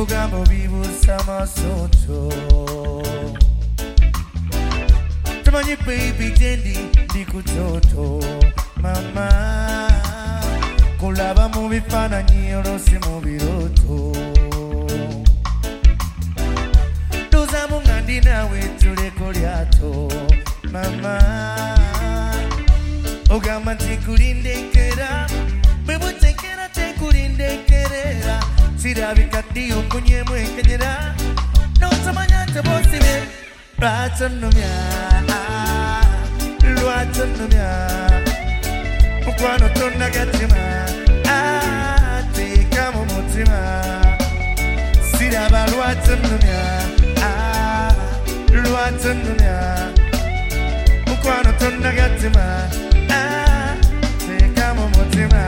Bugamo vivo sama soto. Tamani baby jendi dikutoto mama. Kulaba mubi fana nyoro si mubi roto. Doza mungandi nawe tule koliato mama. Ogama tekulinde kera. Bebo tekera tekulinde kerera. Sirabi kati ukunye mwekenyera. No tamanya tabosibe. Ratanumya. Ratanumya. Mukwano tonna gatima. Ate kamo mutima. Siraba ratanumya. Ratanumya. Mukwano tonna gatima. Ate kamo mutima.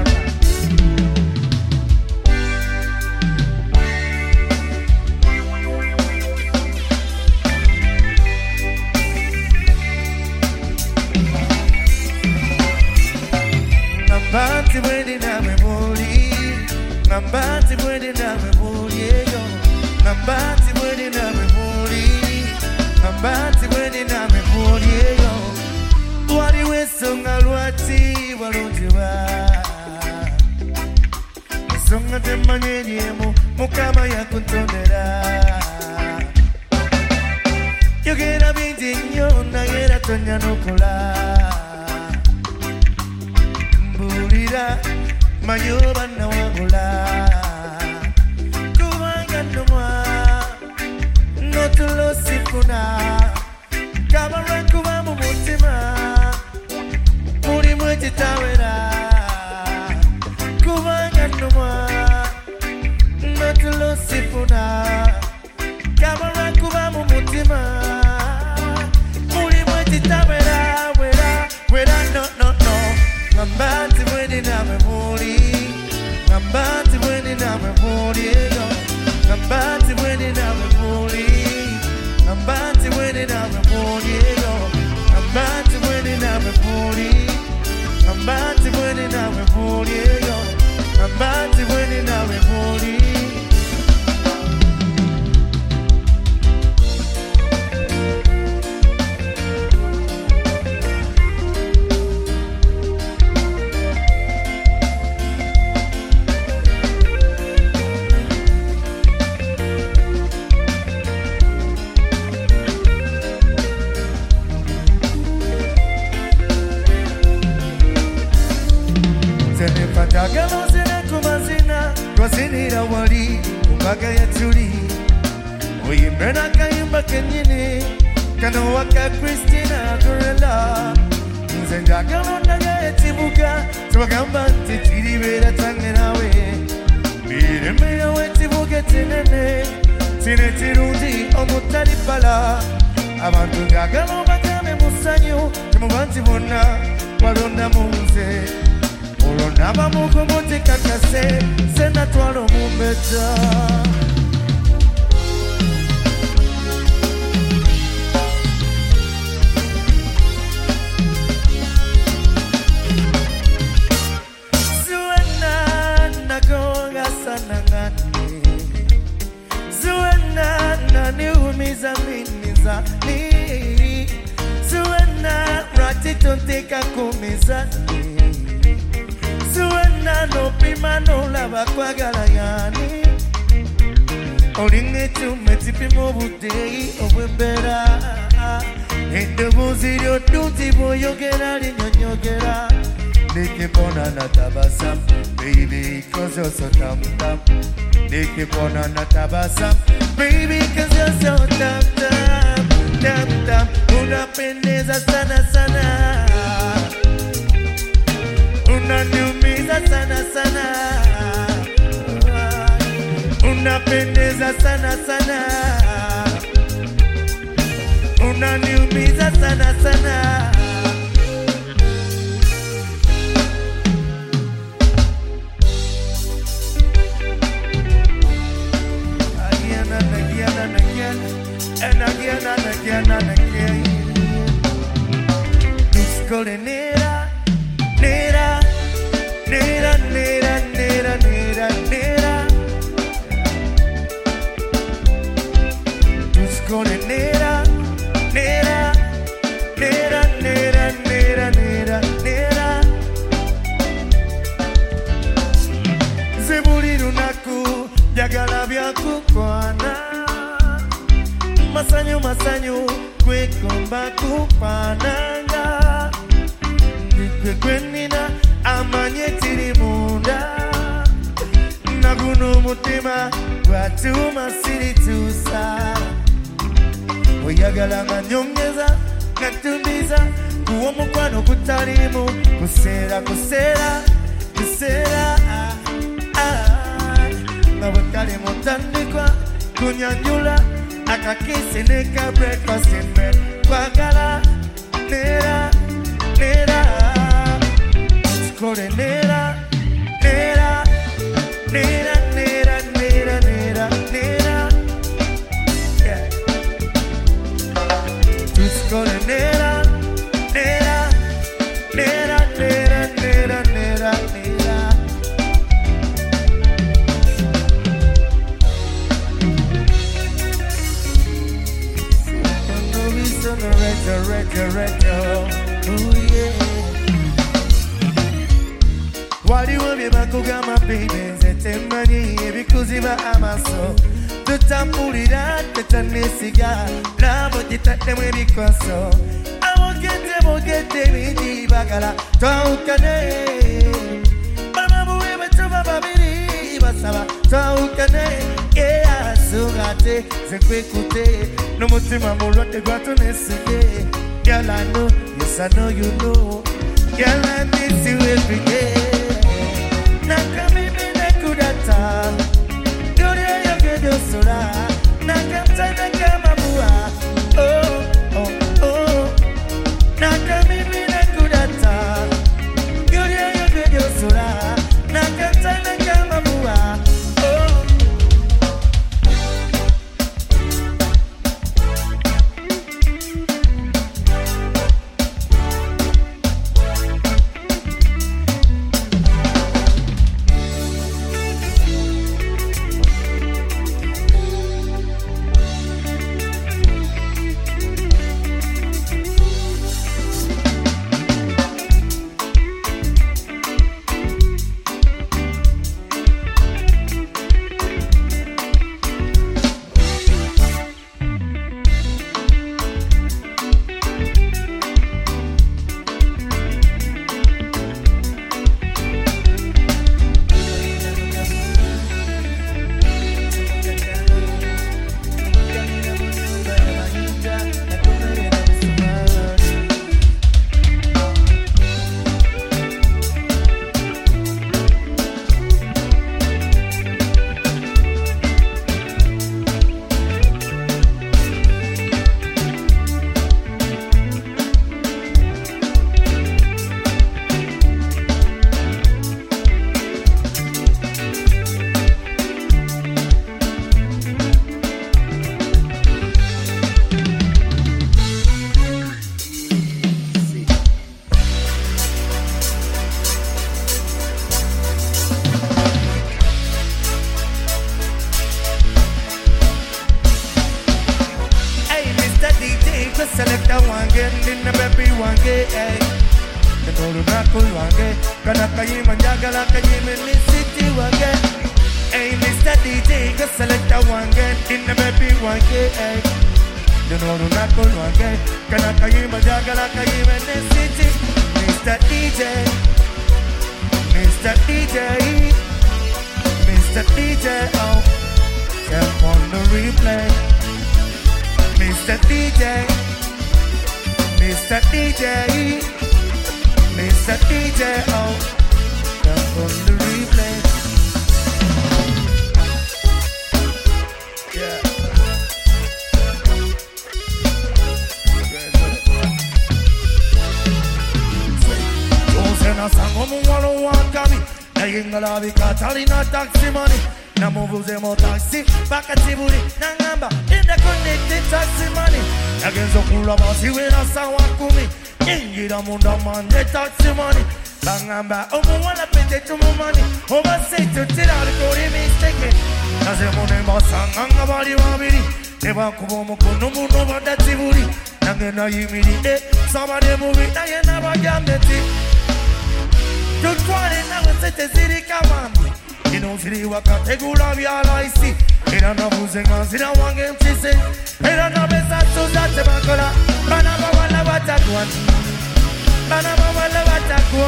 Ngambati bwende na memori, ngambati bwende na memori yo, ngambati bwende na memori, ngambati bwende na memori yo. Wali wesonga lwati walonjiwa, songa temanyemo mukama yakuntondera. Yogera binti nyo na yera tonya nokola. Mayoba na wangula Kubanga numwa Notulo sifuna Kabara kuba mumutima Muri mweti tawera Kubanga numwa Notulo sifuna Kabara kuba mumutima Muri mweti tawera Wera no Ngambati bwende na memori Ngambati bwende na memori Ngambati bwende na memori Ngambati bwende na memori Ngambati bwende na memori Ngambati bwende na memori Ngambati bwende na memori Fatagalo zina kumazina Kwazinira wali Kumbaga ya tuli Uyimena kayimba kenyini Kano waka Christina Gorilla Nzendagalo naga etibuka Twagamba titiri vera tangenawe Mireme ya wetibuka tinene Tine tirundi omutari pala Abantu gagalo bagame musanyo Temubanti bona Walonda muze Olonaba mukomote kakase Sena twalo mumbeta Zuena nagonga sana ngani Zuena naniumiza minizani Zuena ratitonteka kumizani Zuena no prima no lava kwagala yani Olinge tumeti mobutei obwembera Ende buziro tuti boyogera linyonyogera Nikipona natabasam baby cause you're so tam tam Nikipona natabasam baby cause you're so tam tam tam tam Unapendeza sana sana Unaniumiza sana sana Unapendeza sana sana Unaniumiza sana sana Again and again and again And again and again and again It's golden nera Nera Nera, nera, nera, nera, nera gwenina amanye tiri munda naguno mutima gwatuma siritusa oyagala nga nyongeza ngatumbiza kuwo mukwano kutalimu kusera nga bwekali mutandikwa kunyanyula akakisi neka breakfast in bed kwagala nera tukole nera yeah. Tukole nera waliwo bye bakugamba baby nze temanyi ebikuziba amaso tutambulira tetanesiga labo gitaddemu ebikwaso abogedde bingi bagala twawukane bamabuwe batuba babiri basaba twawukane eyasugate zekwekute n'umutima mulwadde gwatunesige. Girl, I know, yes I know you know. Girl, I miss you every day. Nakamimi nekudata Dore yogedo sura Nakamta nakamamua Oh Nakamimi nekudata Dore yogedo sura Nakamta nakamamua Selecta wange, nina baby wange, ay. Tenoro nakul wange, kanaka yima njagala kayime ni city wange. Hey, Mr. DJ, go selecta wange, nina baby wange, ay. Tenoro nakul wange, kanaka yima njagala kayime ni city. Mr. DJ, Mr. DJ, Mr. DJ, oh. Step on the replay. Mr. DJ. Mr. DJ, Mr. DJ, oh, come on the replay. Yeah. Josena sango muwalo wakami, na yingala vikatali na taxi money. Na muvuze mo taxi, baka tiburi, na ngamba, inda connected taxi money. Nagenzo kula basi wena sawa kumi, ingira munda mande taxi money. Bangamba, omuwana pende tumumani, oba say to tira rekori mistake. Naze mone masanga bali wabiri, neba kubo mukono muno bada tiburi. Nangena yimiri, sabade mubi, na yena bajameti. Tutwale na wesete ziri kawambi. Ino ziri wakate gula vyala isi. Era na buzenga zira wange mchise. Era na besa tuza tebakola. Bana bawala watakwan. Bana bawala watakwan.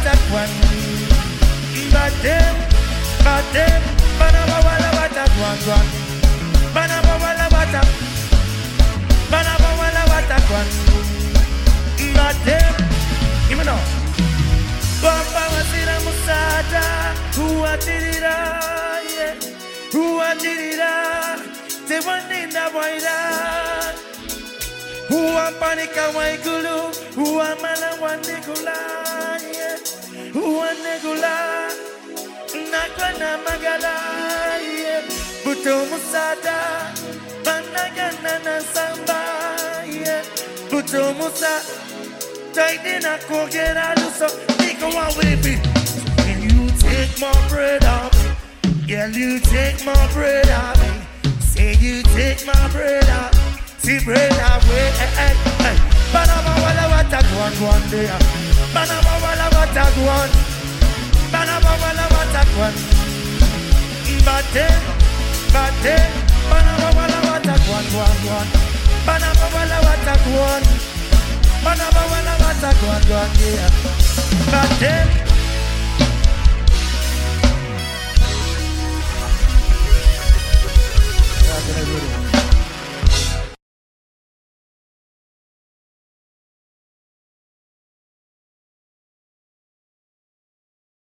what a one. But them, banaba wala what a one. Banaba wala what a, banaba wala what a one. But them, even now. Bamba wasira musada, who atirira, yeah, who atirira, te wanina waira. Who panika waikulu, who amala wanegula, yeah. Who wanegula, nakwana magala, yeah. Buto musada, banagana na samba, yeah. Buto musa, taidina kogera luso, niko wa wepi. Can you take my bread off? Yeah, you take my bread off. Say you take my bread off. See bread away, Banama wala wata guan there. Banama wala wata guan. Banama wala wata guan. Bate, Banama wala wata guan. Banama wala wata guan. Banama wala wata guan there. Bate.